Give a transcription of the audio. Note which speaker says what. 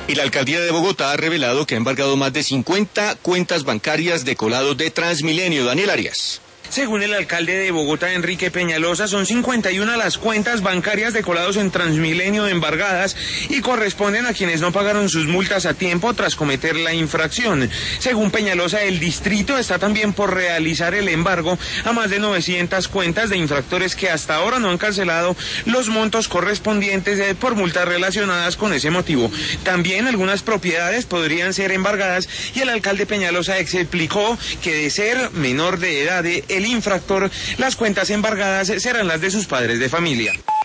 Speaker 1: Y la alcaldía de Bogotá ha revelado que ha embargado más de 50 cuentas bancarias de colados de Transmilenio. Daniel Arias.
Speaker 2: Según el alcalde de Bogotá, Enrique Peñalosa, son 51 las cuentas bancarias de colados en Transmilenio embargadas y corresponden a quienes no pagaron sus multas a tiempo tras cometer la infracción. Según Peñalosa, el distrito está también por realizar el embargo a más de 900 cuentas de infractores que hasta ahora no han cancelado los montos correspondientes por multas relacionadas con ese motivo. También algunas propiedades podrían ser embargadas y el alcalde Peñalosa explicó que de ser menor de edad el infractor, las cuentas embargadas serán las de sus padres de familia.